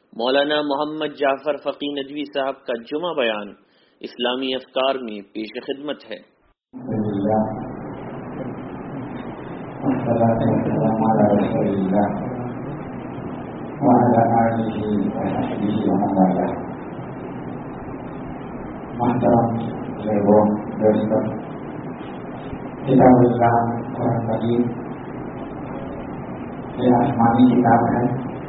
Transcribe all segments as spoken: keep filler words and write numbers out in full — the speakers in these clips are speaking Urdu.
مولانا محمد جعفر فقی ندوی صاحب کا جمعہ بیان اسلامی افکار میں پیش خدمت ہے۔ محترم لوگوں دوستوں، کتاب اللہ قرآن مجید یہ آسمانی کتاب ہے۔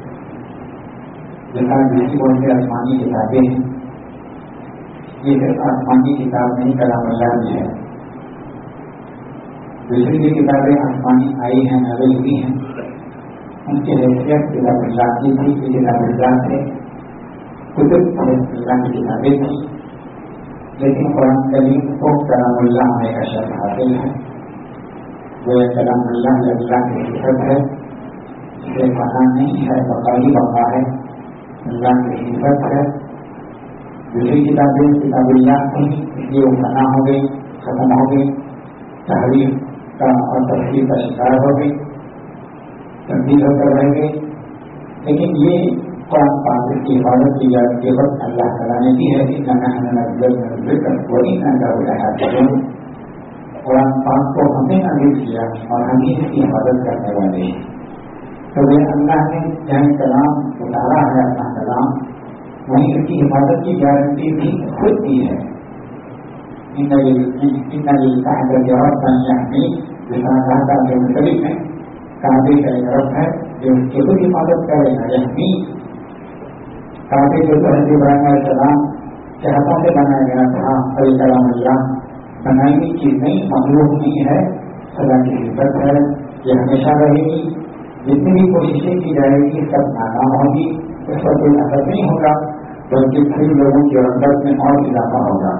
جیسا جیسی بولتے آسمانی کتابیں ہیں، یہ صرف آسمانی کتاب نہیں کلام اللہ بھی ہے۔ دوسری بھی کتابیں آسمانی آئی ہیں، نازل ہوئی ہیں، ان کی حیثیت کتاب اللہ کی تھی کہ کتاب اللہ سے کتب اللہ کی کتابیں تھیں، لیکن قرآن کریم کو کلام اللہ ہونے کا شرف حاصل ہے۔ وہ کلام اللہ اللہ کی حفظ ہے، اسے پتہ نہیں ہے، بقائی بقا ہے، اللہ کی حفظ ہے۔ دوسری کتابیں کتاب اللہ تھیں، اس لیے وہ فنا ہو گئی، ختم ہو گئی، تحریف کا اور تفصیل کا شکار ہو گئی، تبدیل ہو کر رہ گئی۔ لیکن یہ قرآن پاک کی حفاظت کی جاتی ہے، وقت اللہ تعالیٰ نے دی ہے کہ قرآن پاک کو ہمیں نازل کیا اور ہم ہی اس کی حفاظت کرنے والے ہیں۔ تو یہ اللہ نے جہاں کلام اتارا ہے اپنا کلام، وہیں اس کی حفاظت کی گارنٹی بھی خود دی ہے۔ جو مختلف ہے کعبے کا ایک رب ہے جو اس کی خود حفاظت کرے گا۔ یعنی کعبے جو حضرت ابراہیم علیہ السلام کے ہاتھوں سے بنایا گیا تھا، اور کلام اللہ بنائی ہوئی چیز نہیں، مخلوق نہیں ہے، خدا کی حفاظت ہے، یہ ہمیشہ رہے گی۔ جتنی بھی کوششیں کی جائے گی سب ناکام ہوگی، اس پر کوئی اثر نہیں ہوگا، بلکہ پھر لوگوں کی رغبت میں اور اضافہ ہوگا۔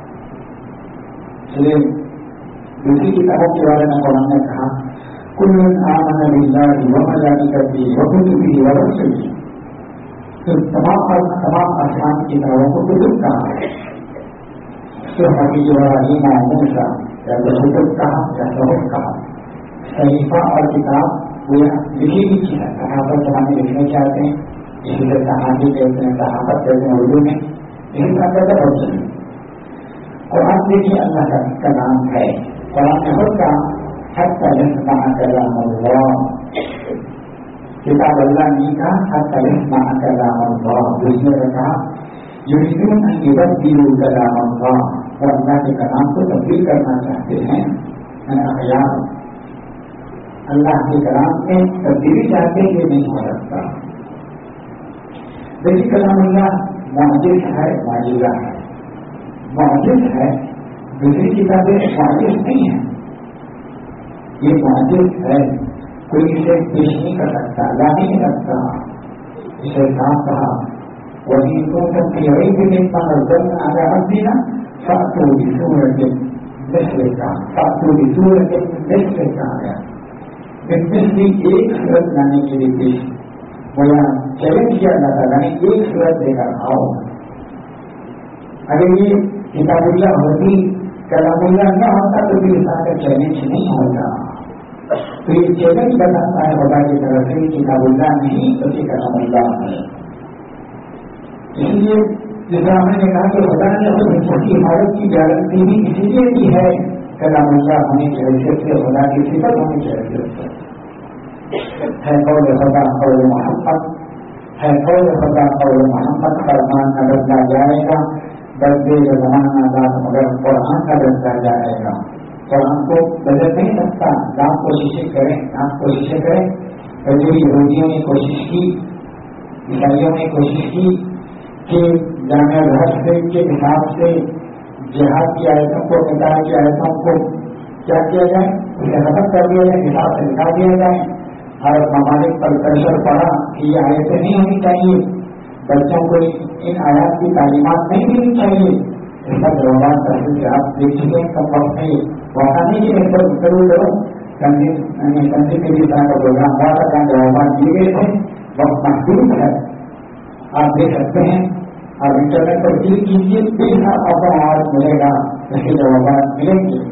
اس لیے دوسری کتابوں کے بارے میں قرآن نے کہا کل آمن باللہ وملائکتہ وکتبہ ورسلہ، تو تمام تمام آسمان کی کتابوں کو کتب کہا ہے۔ صحف ابراہیم و موسیٰ یا تو کتب کہا یا صحف کہا۔ صحیفہ اور کتاب وہ لکھی بھی چیز ہے، صحافت جب ہمیں لکھنے چاہتے ہیں، اسی سے صحافی کہتے ہیں، صحافت کہتے ہیں اردو میں، اسی طرح کا بہت چیز۔ قرآن دیکھیے اللہ کا کلام ہے، قرآن میں خود کا حتی یسمع کلام اللہ، کتاب اللہ نہیں کہا حتی یسمع کلام اللہ، دوسرے نے کہا یریدون ان یبدلوا کلام اللہ، وہ اللہ کے کلام کو تبدیل کرنا چاہتے ہیں۔ اخیار اللہ کے کلام میں تبدیلی چاہتے ہیں، یہ نہیں ہو سکتا۔ دیکھیے کلام اللہ معجز ہے، معجزہ ہے، معجز ہے، دوسری کتابیں معجز نہیں ہیں، یہ معجز ہے، کوئی اسے پیش نہیں کر سکتا، لا نہیں سکتا۔ اسے صاف کہا وہی تو سب کی وہی بھی نہیں پانا آگے رکھ دینا فاتو بسورۃ مثلہ کا، فاتو بسورۃ مثلہ کا ہے، مثل ایک صورت لانے کے لیے پیش وہ چیلنج کیا جاتا ہے، ایک صورت لے کر آؤ۔ اگر یہ کتاب اللہ ہوتی، کلام اللہ نہ ہوتا تو بھی اس کا چیلنج نہیں ہوتا۔ تو یہ چیلنج بتاتا ہے خدا کی طرف سے کتاب اللہ نہیں تو کلام اللہ ہے۔ اس لیے جیسا ہم نے کہا کہ خدا نے خود اس کی حفاظت کی گارنٹی بھی اسی لیے کی ہے، کلام اللہ ہونے کی حیثیت سے، خدا کی صفت ہونے کی حیثیت سے ہے۔ قول خدا قول محمد ہے، قول خدا قول محمد، فرمان نہ بدلا جائے گا، بدلے کا زمانہ ذات مگر قرآن کا بدلا جائے گا۔ قرآن کو بدل نہیں سکتا، آپ کوششیں کریں، آپ کوششیں کریں۔ جو یہودیوں نے کوشش کی، عیسائیوں نے کوشش کی کہ جامعہ رہٹ کے حساب سے جہاد کی آیتوں کو، نکاح کی آیتوں کو کیا کیا جائے، اسے ختم کر دیا جائے، حساب سے نکال دیا جائے۔ اور ممالک پر پریشر پڑا کہ یہ آیتیں نہیں ہونی چاہیے، بچوں کو ان آیات کی تعلیمات نہیں دینی چاہیے۔ اس کا جوابات تحصیل سے آپ دیکھ چکے ہیں، کب وقت میں واقع نہیں کہ پر ضرور کرو کنٹری کے لیے طرح کا پروگرام ہوا تھا، جوابات دیے گئے تھے، وقت محدود ہے، آپ دیکھ سکتے ہیں۔ آپ انٹرنیٹ پر کلک کیجیے، بے حساب آپ کو آواز ملے گا، اس کے جوابات ملیں گے۔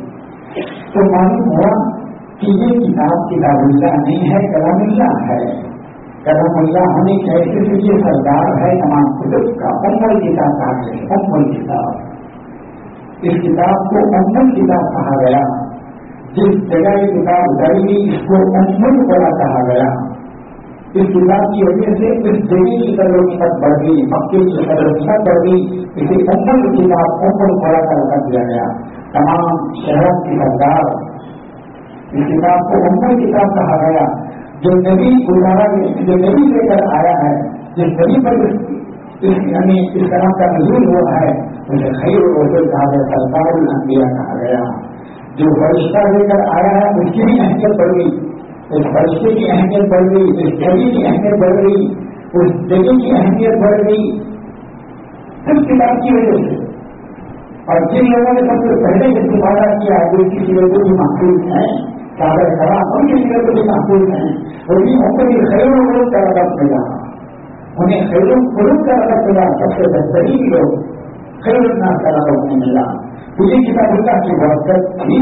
معلوم ہوا کہ یہ کتاب کتاب اللہ نہیں ہے، کلام اللہ ہے۔ کرم اللہ ہونے کے ایسے سے یہ سردار ہے تمام کتب کا، ام الکتاب کہا گیا، ام الکتاب۔ اس کتاب کو ام الکتاب کہا گیا، جس جگہ یہ کتاب اتری اس کو ام القرآن کہا گیا۔ اس کتاب کی وجہ سے اس جگہ کی ترقیت بڑھ گئی، مکے کی ترقیت بڑھ گئی، اسے ام الکتاب ام القرآن کا رکھ دیا گیا۔ تمام شہر کی سردار اس کتاب کو ام الکتاب کہا گیا۔ جو نبی گزارا جو نبی لے کر آیا ہے، جس نبی پر یعنی اس طرح کا نزول ہوا ہے، اسے خیر الرسول کہا گیا، سردار الانبیاء کہا گیا۔ جو فرشتہ لے کر آیا ہے اس کی بھی اہمیت بڑھ گئی، اس فرشتے کی اہمیت بڑھ گئی، اس جگہ کی اہمیت بڑھ گئی، اس جگہ کی اہمیت بڑھ گئی اس کتاب کی وجہ سے۔ اور جن لوگوں نے سب سے پہلے استفادہ کیا جو کسی لوگوں کی محفوظ ہیں، صحابہ کرام ان کی سیرت بھی محفوظ ہیں، اور بھی ان کو بھی خیر القلوب کا رقب ملا، انہیں خیر القلوب کا رقب ملا، سب سے بہترین لوگ خیر الناس کا رقب انہیں ملا۔ تو یہ کتاب اللہ کی برکت تھی۔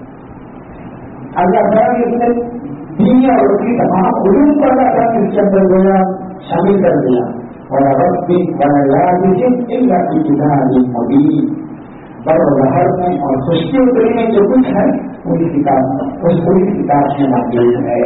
اللہ تعالیٰ نے اس نے دنیا اور اس کی تمام علوم کو اللہ تعالیٰ نے اس کے اندر گویا شامل کر دیا۔ اور رب اللہ کی کتاب مبین، بر بہر میں اور خشکی اتری میں جو کچھ ہے پوری کتاب اس پوری کتاب میں موجود ہے۔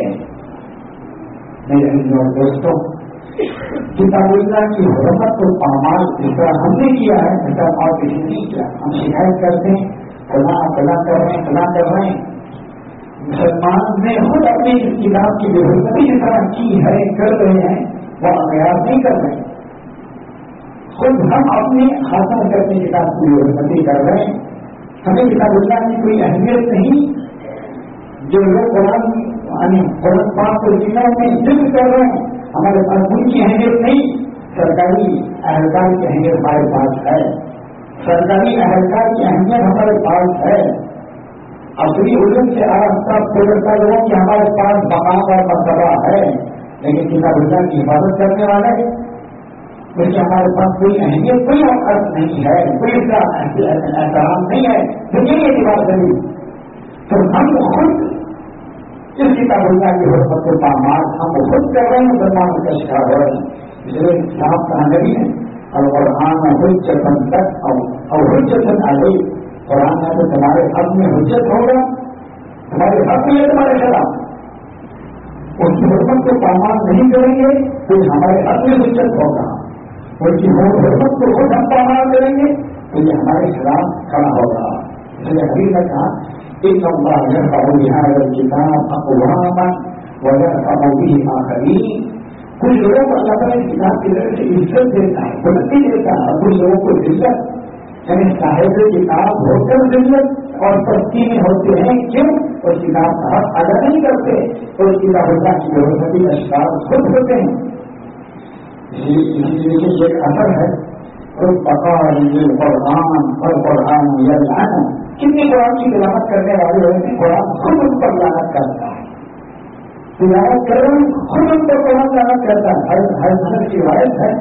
میرے اور دوستوں، کتاب اللہ کی حرمت کو پامال جس طرح ہم نے کیا ہے اس طرح اور کسی نہیں کیا۔ ہم شکایت کرتے ہیں فلاں فلاں کر رہے ہیں فلاں کر رہے ہیں، مسلمان نے خود اپنی اس کتاب کی بے حرمتی جس طرح کی ہے کر رہے ہیں، وہ امیات نہیں کر رہے ہیں، خود ہم اپنے ہاتھوں سے اپنی کتاب کی بے حرمتی کر رہے ہیں۔ ہمیں کتاب اللہ کی کوئی اہمیت نہیں۔ جو لوگ قرآن یعنی قرآن پاک کو جنہوں میں ذکر کر رہے ہیں، ہمارے پاس ان کی اہمیت نہیں۔ سرکاری اہلکار کی اہمیت ہمارے پاس ہے، سرکاری اہلکار کی اہمیت ہمارے پاس ہے۔ اصلی علم سے آراستہ گزرتا لوگوں کی ہمارے پاس مقام اور مرتبہ ہے، لیکن کتاب اللہ کی حفاظت کرنے والے اس کی ہمارے پاس کوئی اہمیت کوئی اوقات نہیں ہے، کوئی اس کا احترام نہیں ہے۔ لیکن یہ بات کری تو ہم خود اس کتاب اللہ کی حرمت کو پامال ہم خود کر رہے ہیں، مسلمان کا شکار ہو رہے ہیں۔ اس لیے صاحب کہا نہیں ہے اور قرآن حجت تک اور حجت علیہ، قرآن میں تو تمہارے حق میں حجت ہوگا، تمہارے حق میں تمہارے خلاف اس کی حرمت کو پامال نہیں کریں گے تو ہمارے حق میں حجت ہوگا، ان کی حرمت کو خود ہم پامال کریں گے تو یہ ہمارے خلاف کھڑا ہوگا۔ اس لیے حبیب نے کہا ان اللہ یرفع بهذا الکتاب اقواما ویرفع به آخرین۔ کچھ لوگوں کو اللہ تعالیٰ اس کتاب کی طرف سے عزت دیتا ہے، بلندی دیتا ہے، اور کچھ لوگوں کو ذلت، یعنی صاحب کتاب ہو کر ذلت اور پستی میں ہوتے ہیں، کیوں؟ اس کتاب کا حق ادا نہیں کرتے، تو اس کتاب اللہ کی حرمتی کا شکار خود ہوتے ہیں۔ اسی لیے یہ ایک اثر ہے قرآن اور قرآن یلعن، کتنے قرآن کی تلاوت کرنے والے ہوئے ہیں، قرآن خود ان پر لعنت کرتا ہے، تلاوت کر رہے ہیں خود ان پر قرآن لعنت کرتا ہے۔ ہر ہر سنت کی روایت ہے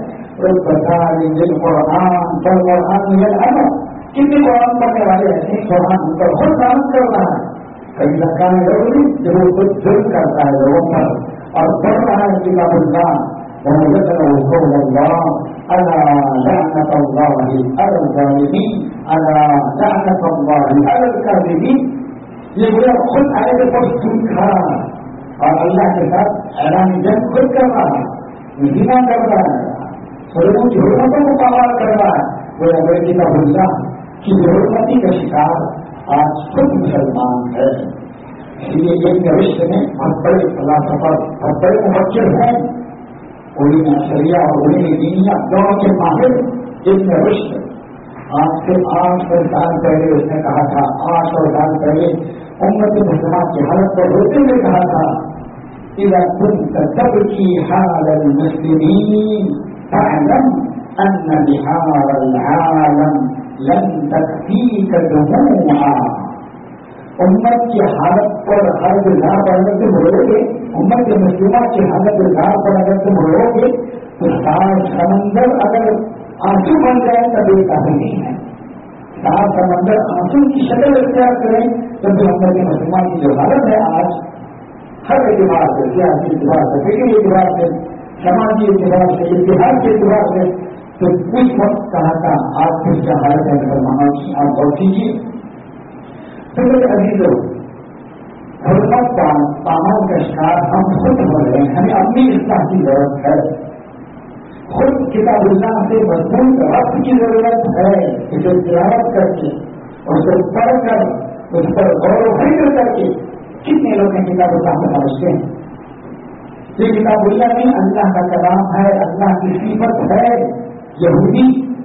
قرآن پر قرآن یلعن، کتنے قرآن پڑھنے والے ایسے ہیں قرآن ان پر خود لعنت کر رہا ہے۔ کبھی لگتا ہے ضروری جب وہ خود ظلم کرتا ہے لوگوں پر اور پڑھ رہا ہے کتاب اللہ وَوَجَدَهُ قَوْلَ اللَّهِ أَلَا لَعْنَةَ اللَّهِ عَلَى الظَّالِمِينَ أَلَا لَعْنَةَ اللَّهِ عَلَى الْكَاذِبِينَ۔ یہ وہ خود آئے پر سن کھا اور اللہ کے ساتھ اعلان جنگ خود کر رہا ہے، زنا کر رہا ہے، لوگوں کی حرمتوں کو پامال کر رہا ہے۔ وہ اگر کتاب اللہ کی حرمتی کا شکار آج خود مسلمان ہے۔ اس لیے ایک نوشت میں بہت بڑے فلاسفہ بہت بڑے مفکر ہیں، علوم شریعہ اور علوم دینیہ دونوں کے ماہر، ایک نوشت آج سے آٹھ سو سال پہلے اس نے کہا تھا، آٹھ سو سال پہلے امت مسلمان کی حالت کو روتے ہوئے کہا تھا اذا كنت تبكي حال المسلمين فاعلم ان بحار العالم لن تكفيك دموعا۔ امت کی حالت پر ہر گزار پر اگر تم رو گے، امت کے مسلمہ کی حالت گزار پر اگر تم رو گے تو سات سمندر اگر آنسو بن جائے تب یہ کافی نہیں ہے۔ سات سمندر آنسو کی شکل اختیار کریں تو پھر امت کے مسلمان کی جو حالت ہے آج ہر اعتبار سے، سیاسی اعتبار سے، فکری اعتبار سے، سماجی اعتبار سے, اتحاد کے اعتبار سے, تو کچھ وقت کہا تھا آپ کس کا حالت ہے مسلمانوں کی, آپ غور کیجیے. تو میرے عزیزوں, حرمت کا پامال کا شکار ہم خود ہو رہے ہیں. ہمیں اپنی اصلاح کی ضرورت ہے. خود کتاب اللہ سے مضمون ربط کی ضرورت ہے. اسے تلاوت کر کے, اس کو پڑھ کر, اس پر غور و فکر کر کے, کتنے لوگ ہیں کتاب اللہ کو سمجھتے ہیں. یہ کتاب اللہ نہیں, اللہ کا کلام ہے, اللہ کی صفت ہے. یہودی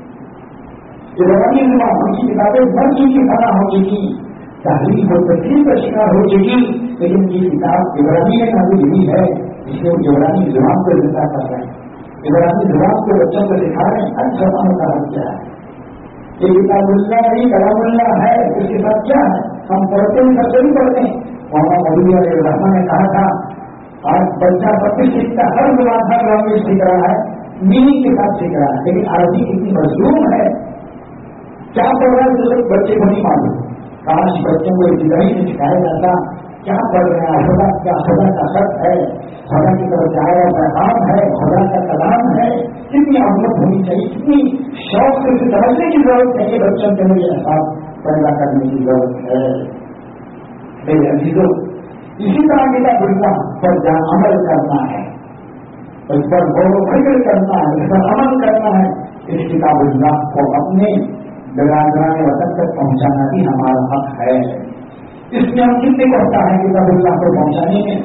ابراہیم ان کی کتابیں بن چکی, بنا ہو چکی, تحریر و تفصیل کا شکار ہو چکی, لیکن یہ کتاب ابراہیم نے نازل ہوئی ہے, اس لیے ابراہیم زبان کو زندہ کر رہے ہیں. ابراہیم زبان کو بچوں کو دکھا رہے ہیں اچھا کام کا حل کیا ہے. یہ کتاب اللہ نہیں, کلام اللہ ہے. اس کے ساتھ کیا ہے, ہم پڑھتے ہیں, سب نہیں پڑھتے ہیں. مولانا مولوی علیہ الرحمٰن نے کہا تھا, آج بچہ سب کچھ سیکھتا, ہر زبان ہر لینگویج سیکھ رہا ہے, میننگ کے ساتھ سیکھ رہا ہے, لیکن عربی اتنی مظلوم ہے, کیا پڑھ رہا ہے جو بچے کو نہیں معلوم. کاش بچوں کو ابتدائی سے سکھایا جاتا کیا پڑھ رہے ہیں, خدا کیا خدا کا خط ہے, خدا کی طرف سے آیا پیغام ہے, خدا کا کلام ہے. کتنی اہمیت ہونی چاہیے, کتنی شوق سے اسے سمجھنے کی ضرورت ہے. یہ بچوں کے لیے احساس پیدا کرنے کی ضرورت ہے. میرے عزیزوں, اسی طرح کتاب اللہ پر جہاں عمل کرنا ہے, اس پر غور و فکر کرنا ہے, اس پر عمل کرنا ہے. اس کتاب اللہ کو اپنے برادران وطن تک پہنچانا بھی ہمارا حق ہے. اس میں ہم کتنے پڑھتا ہے کتاب اللہ کو پہنچانے میں.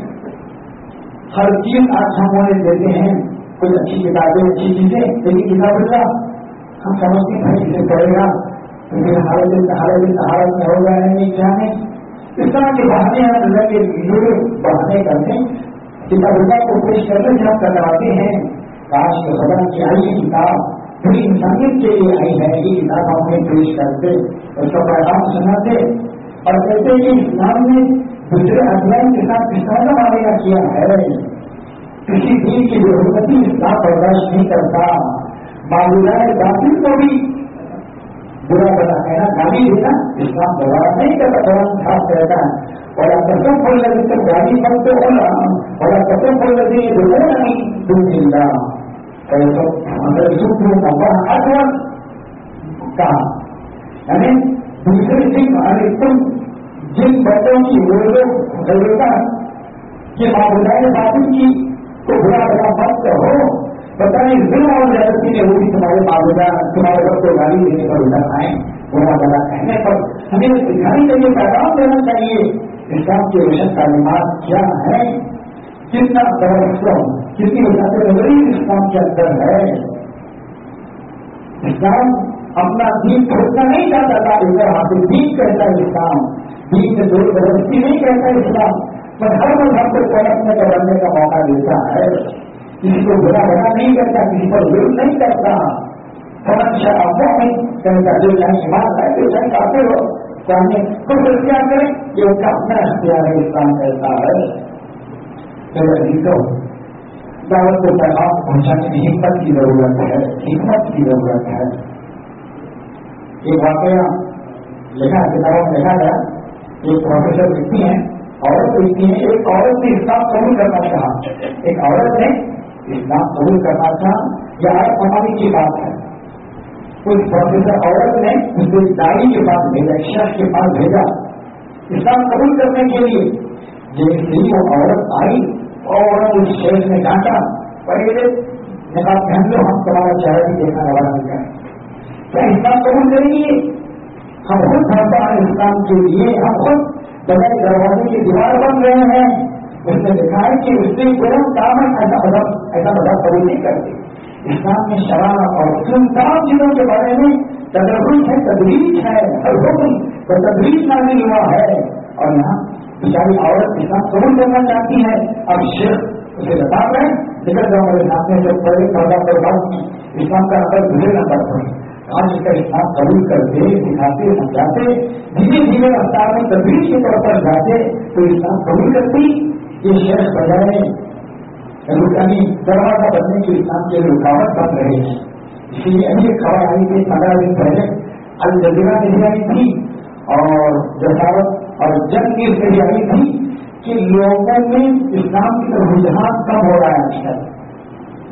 ہر چیز آج ہم انہیں دیتے ہیں, کچھ اچھی کتابیں, اچھی چیزیں, لیکن کتاب اللہ ہم سمجھتے ہیں اسے پڑھے گا تو پھر حالت حالت حالت میں ہو جائے نہیں جانے. اس طرح کے بہانے ہم اللہ کے ویڈیو بہانے کرتے ہیں. کتاب اللہ کو پیش کرنے سے ہم کراتے ہیں کاش کے خدا کی آئی کتاب پوری انسانیت کے لیے آئی ہے. یہ کتاب ہم نے پیش کرتے, اس کا پیغام سناتے اور کہتے کہ اسلام نے دوسرے ادیان کے ساتھ کس طرح کا معاملہ کیا ہے. کسی دین کی ضرورتی اسلام برداشت نہیں کرتا. معلومات باطل کو بھی برا بنا کہنا, گالی دینا اسلام برداشت نہیں کرتا. قرآن خاص کہتا ہے اور کسم بول لگے تو گالی بن تو ہونا, اور کسم بول لگے رونا نہیں دوں ملتا. کہا یعنی دوسرے دن تم جن بچوں کی ضرورت کہ معبودات باطل کی تو برا بنا مت ہو, پتہ نہیں ظلم اور زیادتی نے وہ بھی تمہارے معبودات تمہارے وقت کو گالی دینے پر ادھر آئے, برا بنا کہنے پر ہمیں سکھانے کے لیے پیغام دینا چاہیے. اسلام کی روشن تعلیمات کیا ہے, کتنا برسوں کتنی وجہ نظری اسلام کے اندر ہے. اسلام اپنا دین چھوڑنا نہیں چاہتا تھا, ادھر حاصل دین کہتا ہے اسلام, دین سے دور زبردستی نہیں کہتا اسلام, پر ہر مذہب کو پلٹنے کا بننے کا موقع دیتا ہے. کسی کو برا بنا نہیں کرتا, کسی پر ظلم نہیں کرتا. سمجھ شرابوں میں کہتا جو چاہے ایمان ہے جو چاہے کافی ہو چاہیے کچھ اختیار کریں, یہ ان کا اپنا اختیار ہے. اسلام کہتا ہے میرے عزیزوں, دعوت کو پیغام پہنچانے میں حکمت کی ضرورت ہے, حکمت کی ضرورت ہے. ایک واقعہ لکھا کتابوں میں لکھا گیا, ایک پروفیسر لکھتی ہیں, عورت لکھتی ہیں, ایک عورت نے اسلام قبول کرنا چاہا, ایک عورت نے اسلام قبول کرنا چاہا, یہ آج کمانے کی بات ہے. اس پروفیسر عورت نے اسے داڑھی کے پاس بھیجا, شخص کے پاس بھیجا اسلام قبول کرنے کے لیے. جیسے ہی وہ عورت آئی اور اس شیخ نے ڈانٹا, پہلے نقاب پہن لو, ہم تمہارا چہرہ بھی دیکھنا والا نہیں کریں, کیا اسلام قبول کریں گے؟ ہم خود بھرتا ہے اسلام کے لیے, ہم خود بغیر دروازے کی دیوار بن رہے ہیں. اس نے دیکھا ہے کہ اس سے کوئی کام ہے, ایسا مذہب ایسا مذہب قبول نہیں کرتے. اسلام میں شراب اور ان تمام چیزوں کے بارے میں تدریج ہے, تدریج ہے, ہر حکم تو تدریج نازل ہوا ہے. اور یہاں بیچاری عورت اسلام قبول کرنا چاہتی ہے. اب شیخ اسے بتا رہے ہیں نکل جاؤ میرے سامنے, جب پہلے پردہ پر بات کی اسلام کا نمبر دوسرے نمبر پر آج اس کا اسلام قبول کرتے, دکھاتے, سمجھاتے, دھیرے دھیرے رفتار میں تدریج کے طور پر جاتے تو اسلام قبول کرتی. یہ شیخ بجائے رکانی دروازہ بننے کے اسلام کے رکاوٹ بن رہے ہیں. اسی لیے ابھی خبر آئی تھی پندرہ دن پہلے الجزیرہ میں بھی آئی تھی اور جساوت اور جنگ کی سے بھی آئی تھی کہ لوگوں میں اسلام کی طرف رجحان کم ہو رہا ہے. آج کل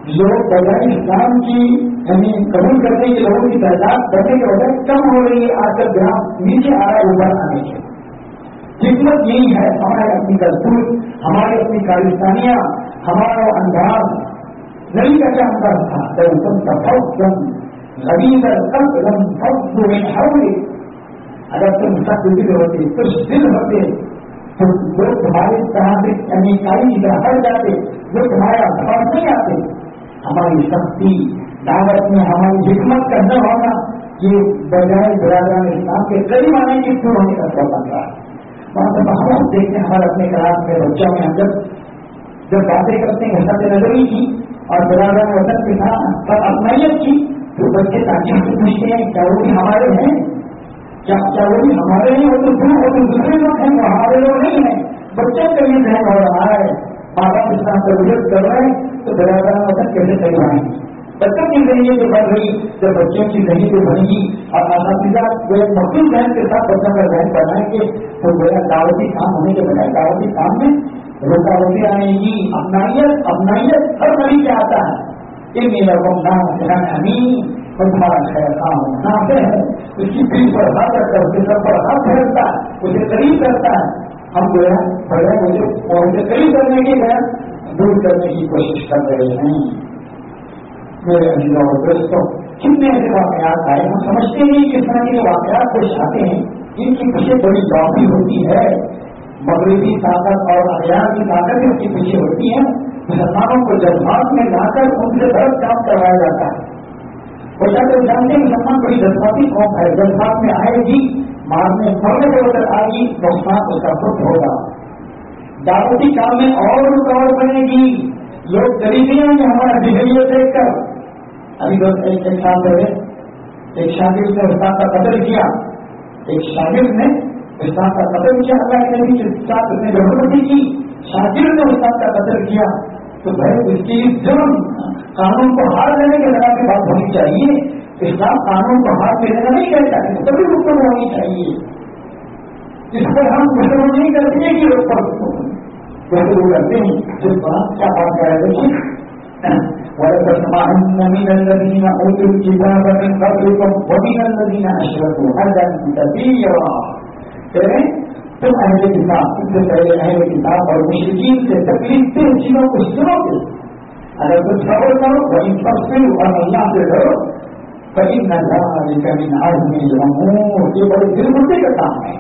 لوگ بجائے اسلام کی یعنی قبول کرنے کے لوگوں کی تعداد بڑھنے کے وجہ کم ہو رہی ہے، آج کل گرام نیچے آ رہا ہے اوپر آنے کے. حکمت یہی ہے، ہمارے اپنی دستور، ہماری اپنی کارستانیاں، ہمارا انداز. نبی کا کیا انداز تھا؟ تم تفوزن غریب القلب فضل من حولک. اگر تم سخت دل ہوتے، کچھ دل ہوتے تو لوگ تمہاری طرح سے یعنی کائی کی طرح ہٹ جاتے، جو تمہارا بھروس نہیں آتے. ہماری سختی دعوت میں ہماری حکمت کا نہ ہونا یہ بجائے برادران اسلام کے قریب آنے کی دور ہونے کا سبب بن رہا ہے. وہاں سے ہم دیکھتے ہیں ہمارے اپنے کلاس میں بچوں میں ہم جب جب باتیں کرتے ہیں حسرت نظری کی اور برادران وطن کے ساتھ پر اپنائیت کی تو بچے تاکہ سے پوچھتے ہیں کیا وہ بھی ہمارے ہیں، کیا کیا وہ بھی ہمارے ہیں، وہ تو دور وہ تو دوسرے لوگ ہیں، وہ ہمارے لوگ نہیں ہیں. بچوں کا یہ ذہن ہو رہا ہے، ماں باپ اس طرح تربیت کر رہے ہیں تو برادران وطن کیسے صحیح آئیں گے. بچوں کی ذہنی جو بڑھ رہی جب بچوں کی ذہنی جو بڑھے گی اور اساتذہ جو ایک مخصوص ذہن کے ساتھ بچوں کا ذہن بنائیں گے تو میرا دعوتی کام ہونے کے بجائے دعوتی کام میں رکاوٹیں آئیں گی. اپنائیت اپنائیت ہر طریقے سے آتا ہے. ان میرا نام امین اور تمہارا خیر کام نافع ہے، اس کی دل پر ہاتھ رکھتا ہے، اس کے سر پر ہاتھ پھیرتا ہے، اسے قریب کرتا ہے. ہم جو ہے بڑے مجھے اور اسے قریب کرنے کے لیے دور کرنے کی کوشش کر رہے ہیں. میرے عزیزوں اور دوستوں، کتنے ایسے واقعات آئے ہم سمجھتے نہیں کہ اس طرح کے واقعات پیش آتے ہیں ان کی پیچھے بڑی ڈاپی ہوتی ہے. مغربی طاقت اور اخیار کی طاقت اس کے پیچھے ہوتی ہے. مسلمانوں کو جذبات میں لا کر ان سے غلط کام کروایا جاتا ہے. وہ جانتے جانتے ہیں مسلمان بڑی جذباتی قوم ہے، جذبات میں آئے گی مارنے مرنے کے وقت آئے گی نقصان اس کا خود ہوگا. دعوتی کام میں اور رکاوٹ بنے گی. لوگ غریبی ہیں ہمارا بہیویئر دیکھ کر. ابھی دوست ایک ایک سال پہلے ایک شاگرد نے استاد کا قتل کیا. ایک شاگرد نے استاد کا قتل کیا. اللہ کے نبی کے ساتھ اس نے زبردستی کی. شاگرد نے استاد کا قتل کیا تو بھائی اس کی جرم قانون کو ہار دینے کے لگا کی بات ہونی چاہیے. اسلام قانون کو ہار دینے کا نہیں کہتا ہے، سبھی حکم ہونی چاہیے. اس پر ہم مسلمان نہیں کرتے ہیں کہ اس پر جیسے وہ کرتے ہیں. جس پر کیا بات کر رہے تھے وَلَتَسْمَعُنَّ مِنَ الَّذِينَ أُوتُوا الْكِتَابَ مِنْ قَبْلِكُمْ وَمِنَ الَّذِينَ أَشْرَكُوا أَذًى كَثِيرًا. تم اہل کتاب، تم سے پہلے اہل کتاب اور مشرکین سے تکلیف دہ چیزوں کو سنو گے. اگر تم صبر کرو وہی تصویر اور اللہ سے ڈرو فإِنَّ ذَلِكَ مِنْ عَزْمِ الْأُمُورِ. یہ بڑے دل بردے کا کام ہے.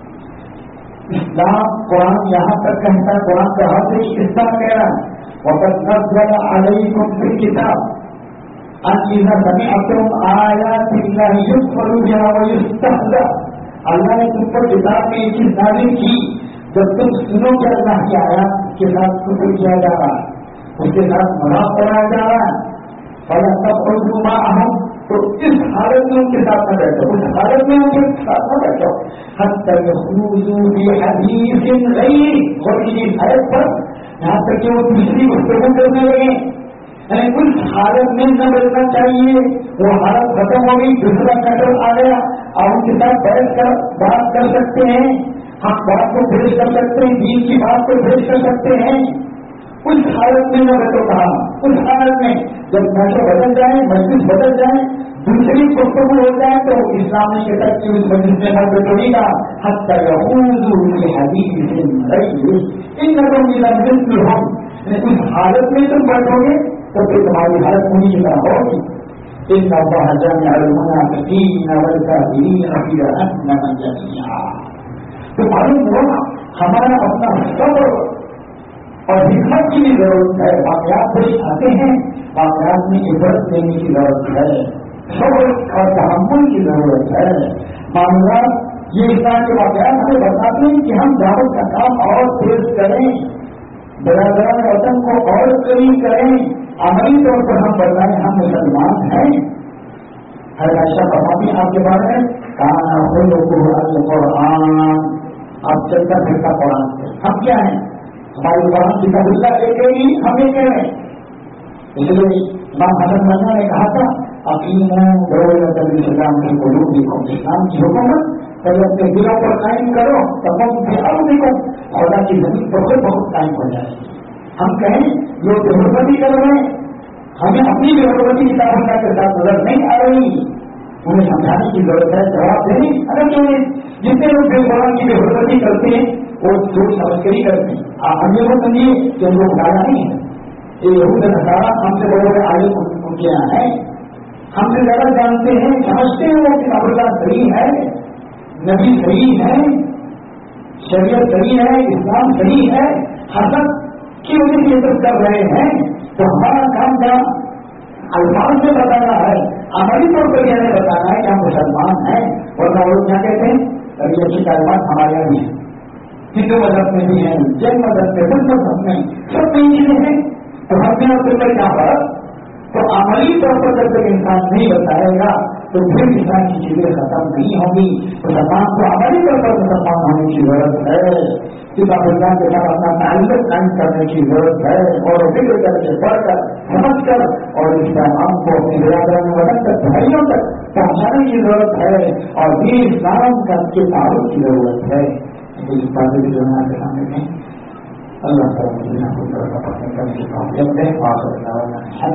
اسلام قرآن یہاں تک کہتا ہے، قرآن کا حد اس طرح کہہ رہا ہے وَقَدْ نَزَّلَ عَلَيْكُمْ فِي الْكِتَابِ أَنْ إِذَا سَمِعْتُمْ آيَاتِ اللَّهِ يُكْفَرُ بِهَا وَيُسْتَهْزَأُ. اللہ نے تم پر کتاب میں ایک چیز نازل کی جب تم سنو کہ اللہ کی آیات کے ساتھ کفر کیا جا رہا ہے، اس کے ساتھ مذاق کرایا جا رہا ہے. فَلَا تَقْعُدُوا مَعَهُمْ. تو اس حالت میں ان کے ساتھ نہ بیٹھو، اس حالت میں ان کے ساتھ نہ بیٹھو حَتَّى يَخُوضُوا فِي حَدِيثٍ غَيْرِهِ. اور اس آیت پر یہاں تک کہ وہ دوسری گفتگو کرنے لگے. یعنی اس حالت میں نہ بچنا چاہیے. وہ حالت ختم ہو گئی، دوسرا میٹر آ گیا اور ان کے ساتھ بیٹھ کر بات کر سکتے ہیں، ہم بات کو پیش کر سکتے ہیں، دین کی بات کو پیش کر سکتے ہیں. اس حالت میں نہ بیٹھو کہا. اس حالت میں جب میٹر بدل جائے، مجلس بدل جائے، دوسری گفتگو ہو جائے تو اسلامی کے تک کی اس مجلس میں نہ بیٹھو گی گا. حتیٰ يَخُوضُوا فِي حَدِيثٍ غَيْرِهِ إِنَّكُمْ إِذًا مِثْلُهُمْ. اس حالت میں تم بیٹھو گے تو پھر تمہاری حالت پوری کی طرح ہوگی. إِنَّ اللَّهَ جَامِعُ الْمُنَافِقِينَ وَالْكَافِرِينَ فِي جَهَنَّمَ جَمِيعًا. تو معلوم ہوا ہمارا اپنا صبر اور حکمت کی بھی ضرورت ہے. واقعات پیش آتے ہیں، واقعات میں عبرت دینے کی ضرورت ہے، صبر اور تحمل کی ضرورت ہے. معاملات یہ اس طرح کے واقعات ہمیں بتاتے ہیں کہ ہم دعوت کا کام اور تیز کریں، برادران وطن کو اور قریب کریں، عملی طور پر ہم بتائیں ہم مسلمان ہیں. ہر عائشہ فرماتی آپ کے بارے میں کانا خلقہ القرآن. آپ چلتا پھرتا قرآن سے. ہم کیا ہیں؟ ہماری قرآن کتاب اللہ لے کے ہی ہم یہ کہہ رہے ہیں. اس لیے امام حسن بننا نے کہا تھا اقیموا دولۃ الاسلام فی قلوبکم. اسلام کی حکومت پہلے اپنے دلوں پر قائم کرو تمام فی ارضکم. خدا کی زمین پر خود بہت قائم ہو جائے. ہم کہیں لوگ حکومت ہی کر رہے ہیں ہمیں اپنی بے حرمتی کی طرف کے ساتھ نظر نہیں آ رہی، انہیں سمجھانے کی ضرورت ہے، جواب دینے اگر کیوں نہیں. جتنے لوگ بے قرآن کی بے حرمتی کرتے ہیں وہ سوچ سمجھ کر ہی کرتے ہیں. آپ ہم یہ سمجھیے کہ ان کو بتایا نہیں ہے. یہ یہود نصارہ ہم سے بڑے بڑے عالم ان کے یہاں ہیں، ہم سے زیادہ جانتے ہیں، سمجھتے ہیں وہ کتاب اللہ صحیح ہے، نبی صحیح ہے، شریعت صحیح ہے، اسلام صحیح ہے، حسد کی وجہ سے یہ کر رہے ہیں. تو ہمارا کام کیا الفاظ سے بتانا ہے، عملی طور پر یہ نہیں بتانا ہے کہ ہم مسلمان ہیں. اور وہ لوگ کیا کہتے ہیں ابھی اچھی تعلیمات ہمارے یہاں بھی ہیں، ہندو مذہب میں بھی ہیں، جین مذہب میں، بدھ مذہب میں، سب کئی چیزیں ہیں. تو ہم نے اور پھر کیا فرق؟ تو عملی طور پر جب تک انسان نہیں بتائے گا تو پھر انسان کی چیزیں ختم نہیں ہوں گی. مسلمان کو عملی طور پر مسلمان ہونے کی ضرورت ہے، کتاب اللہ کے ساتھ اپنا تعلق قائم کرنے کی ضرورت ہے، اور فکر کر کے پڑھ کر سمجھ کر اور اس پیغام کو اپنی برادری میں بدل کر بھائیوں تک پہنچانے کی ضرورت ہے، اور دین اسلام کا کے تعلق کی ضرورت ہے. اس باتیں بھی جو ہے سامنے میں اللہ تعالیٰ پسند کرنے کی قابلیت ہے.